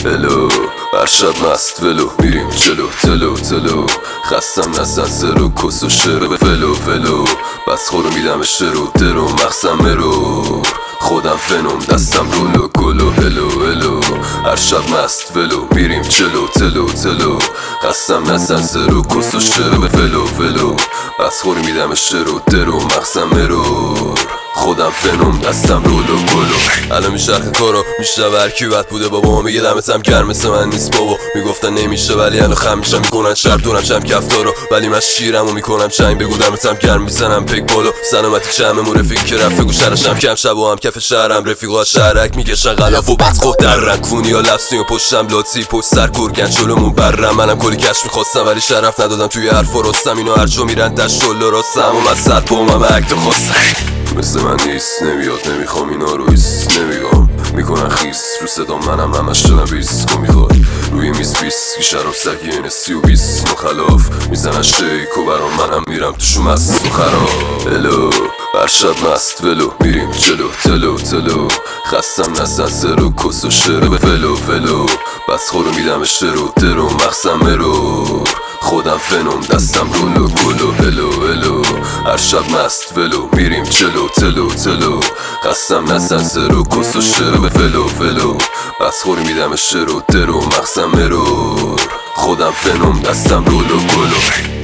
الو هر شب مست ولو میریم جلو تلو تلو خستم نزن زرو کس و شرو ولو ولو بس خورو میدم شرو درو مخصم مرو خودم فنوم دستم رولو گلو هلو هلو هر شب مست ولو میریم جلو تلو تلو خستم نزن زرو کس و شرو ولو ولو بس خورو میدم شرو درو مخصم مرو خودم فنوم دستم رولو گلو الان میشرخ کارو میشنوه هرکی بد بوده بابا میگه دمتم گرم مثل من نیست بابا میگفتن نمیشه ولی الان خم میشم میکنن شرط دونم چم کفتارو ولی من شیرمو میکنم چنگ بگو دمتم گرم میزنم پک بالا سلامتی چممون رفیق که رفت بگو شرشم کم شب و هم کف شهرم رفیقا شهرک میکشن غلاف و بس خود در رکونی ها لفظی و پشتم لاتی پشت سر گرگن جلومون برم منم کلی کش میخواستم ولی شرف ندادم توی حرف و رستم اینو هرچو میرن دشت و راستم و من صد بومم اکت خواستم مثل من نیست نمیاد نمیخوام اینا رو ایست نمیگم میکنن خیس رو صدا منم همش شدم بیس کو میخواد روی میز بیس کی شراب سگی این 30 مخلاف میزنن شیک و برام منم میرم توشو مست و خراب الو هر شب مست ولو میریم جلو تلو تلو خستم نزن زرو کس و شرو ولو ولو بس خورو میدم شرو درو مخصم مرو خودم فنوم دستم رولو گلو هلو هلو هر شب مست ولو میریم جلو تلو تلو خستم نزن زرو کس و شرو ولو ولو بس خور میدم شرو درو مخصم مرو خودم فنوم دستم رولو گلو